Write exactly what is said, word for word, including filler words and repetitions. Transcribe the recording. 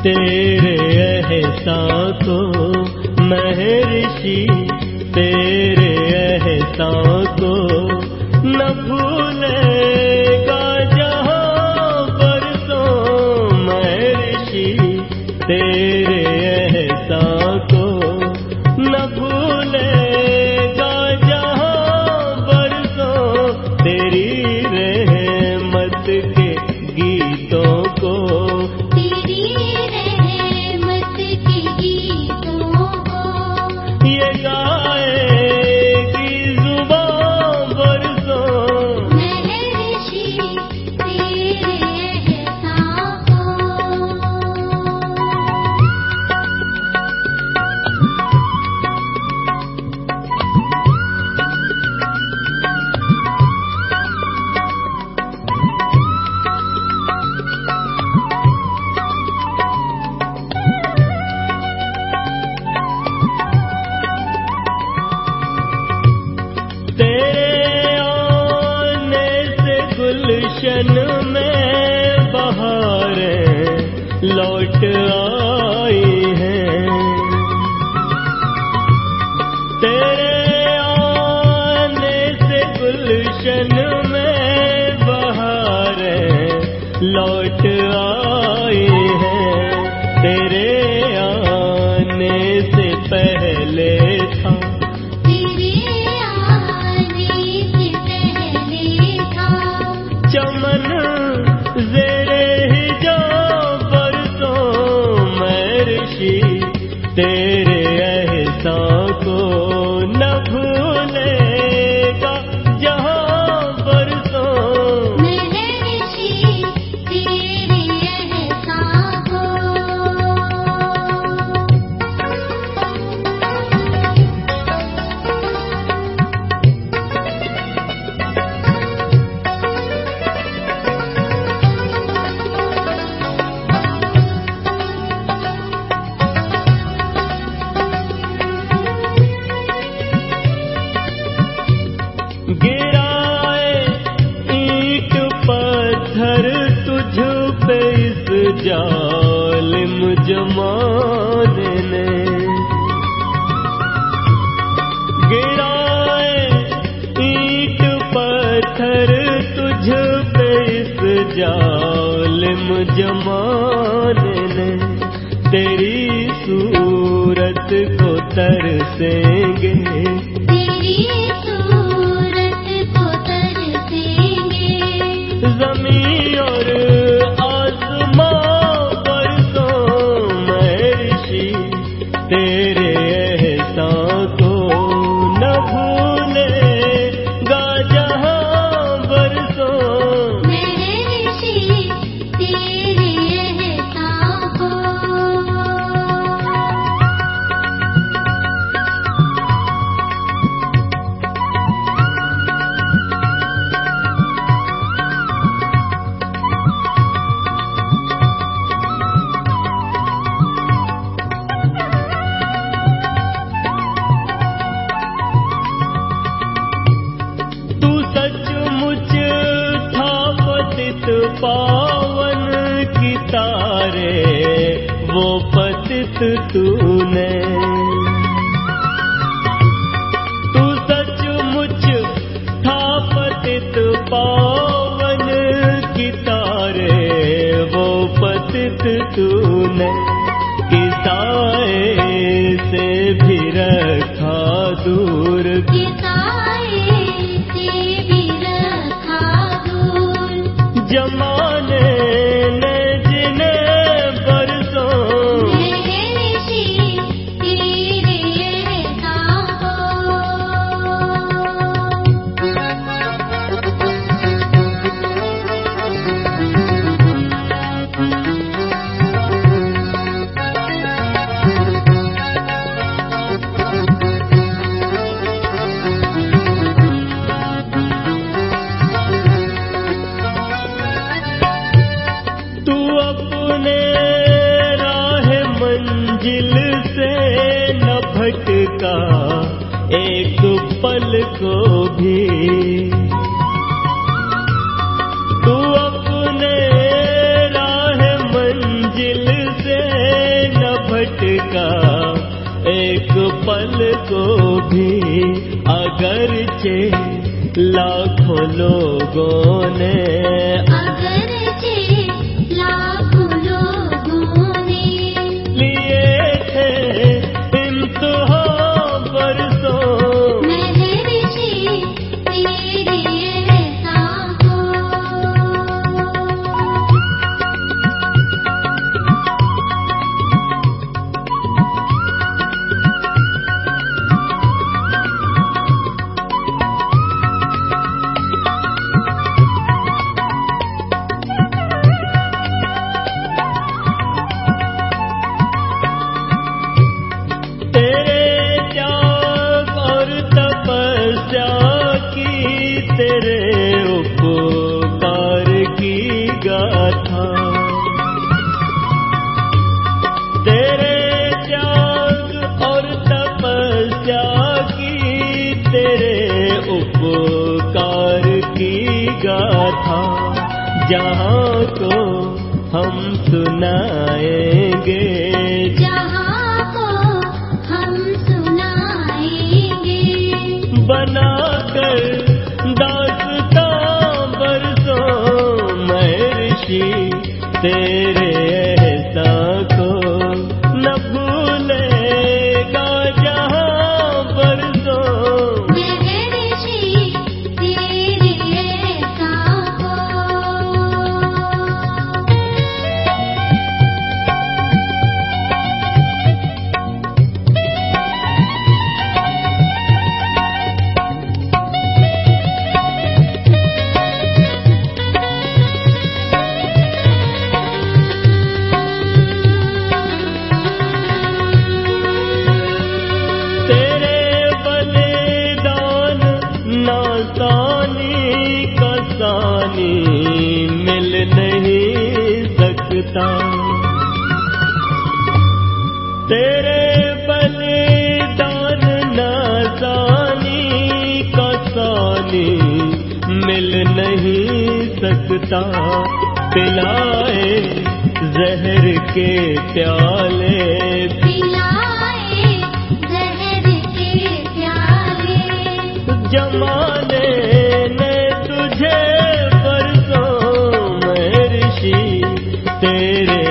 तेरे एहसान को महर्षि, तेरे एहसान को न भूलेगा जहाँ बरसों महर्षि, तेरे एहसान को न भूलेगा जहाँ बरसों, तेरी रहमत के गीतों को, तेरी रहमत के गीतों को ये गाएगी जुबां बरसों महर्षि, तेरे एहसान को। तेरे आने से गुलशन में बहारें लौट आई हैं, तेरे आने से गुलशन में बहारें लौट आई हैं, तेरे आने से पहले था तेरे आने से पहले था चमन ज़ेरे हिजाब बरसों महर्षि, तेरे एहसान को न भूलेगा जहाँ बरसों महर्षि, तेरे एहसान को। गिराए ईंट पत्थर तुझ पे इस जालिम जमाने ने, गिराए ईंट पत्थर तुझ पे इस जालिम जमाने ने, तेरी सूरत को तरसेंगे, तेरी सूरत को तरसेंगे ज़मीं और आसमां बरसों महर्षि, तेरे एहसान को न भूलेगा जहाँ बरसों महर्षि, तेरे एहसान को। तू सचमुच था पतित पावन की तारे, वो पतित तूने, तू सचमुच था पतित पावन की तारे, वो पतित तूने, किसाए से भी रखा दूर, किसाए से भी रखा दूर जमाने ने जिन्हें बरसों महर्षि, तेरे एहसान तू अपने राह मंजिल से न भटका एक पल को भी, तू अपने राह मंजिल से भी अगरचे लाखों लोगों ने अगरचे लाखों लोगों ने लिए थे इम्तिहान बरसों महर्षि तेरे एहसान को। जहाँ को हम सुनाएंगे जहाँ को हम सुनाएंगे बनाकर दास्तां बरसों महर्षि तेरे एहसान को न भूलेगा जहाँ बरसों महर्षि तेरे एहसान को। मिल नहीं सकता तेरे बलिदान नासानी का सानी मिल नहीं सकता। पिलाए जहर के प्याले पिलाए जहर के प्याले जमाने ने तुझे बरसों महर्षि तेरे